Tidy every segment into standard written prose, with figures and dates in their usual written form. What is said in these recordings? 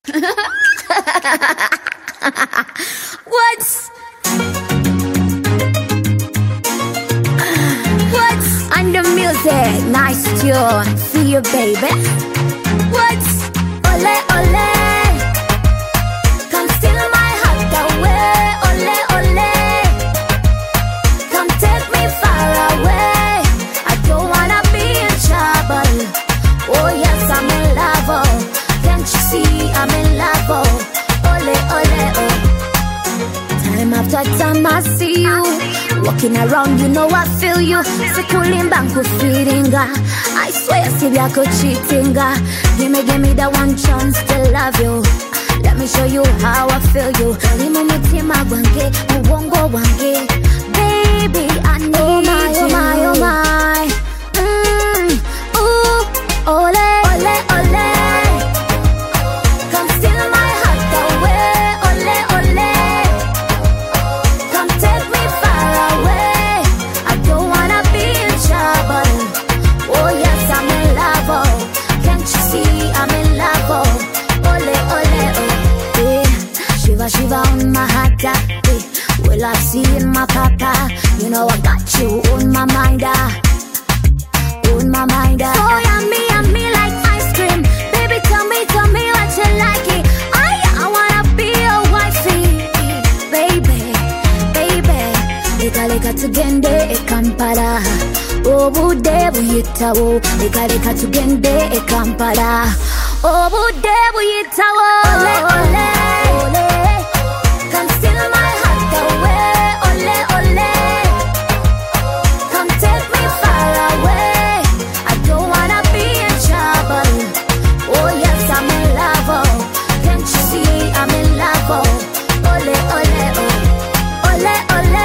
What? And the music, nice tune. See you, baby. What? Ole, ole. Come steal my heart away. Ole, ole. Come take me far away. I don't wanna be in trouble. Oh yes, I'm in love. Oh. Can't you see I'm in love? Oh. Ole, ole, oh. Time after time I see you walking around, you know I feel you. Sikuling banku feedinga. I swear, see I could cheatinga. Give me that one chance to love you. Let me show you how I feel you. Limu mutima wange, muwongo wange. Baby, I need you. Oh my, oh my. Ooh, ole, ole, ole. Come steal my heart away. Ole, ole. Come take me far away. I don't wanna be in trouble. Oh yes, I'm in love. Oh. Can't you see I'm in love? Oh. Ole, ole, oh. Yeah. Shiva, shiva on my heart. Yeah. Well, I've seen my papa. You know I got you on my mind. On my mind. So yummy like ice cream. Baby, tell me what you like it. I wanna be your wifey. Baby. Leka tugende e Kampala. Obude buyitawo. Leka tugende e Kampala. Obude buyitawo. Ole, ole, ole. Come steal my heart away. Ole, ole. Come take me far away. I don't wanna be in trouble. Oh yes, I'm in love. Oh. Can't you see I'm in love? Oh. Ole, ole, oh. Ole, ole.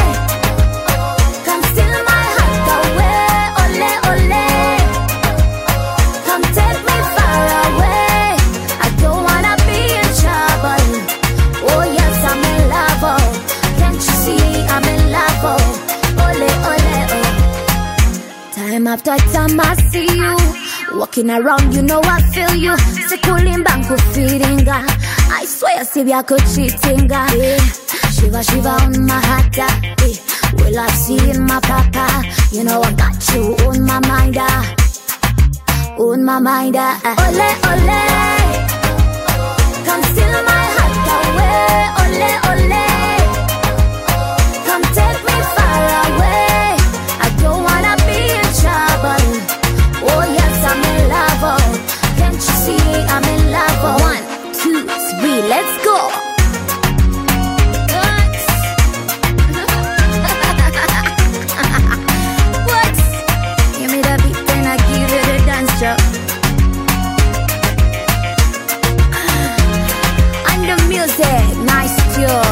Come steal my heart away. Ole, ole. Come take me far away. I don't wanna be in trouble. Oh yes, I'm in love. Oh. Can't you see I'm in love? Oh. Ole, ole, oh. Time after time I see you walking around, you know I feel you. Sikuling banku feedinga. I swear, see I could cheatinga. Yeah. Shiva, shiva on my heart. Yeah. Well, I've seen my papa. You know I got you on my mind. On my mind. Ole, ole. Come steal my heart away. Ole, ole. Come take me far away. I don't wanna be in trouble. Oh yes, I'm in love. Oh. Can't you see I'm in love? Oh. 1, 2, 3, let's go. What? Give me the beat and I give you the dance drop. And the music, nice tune.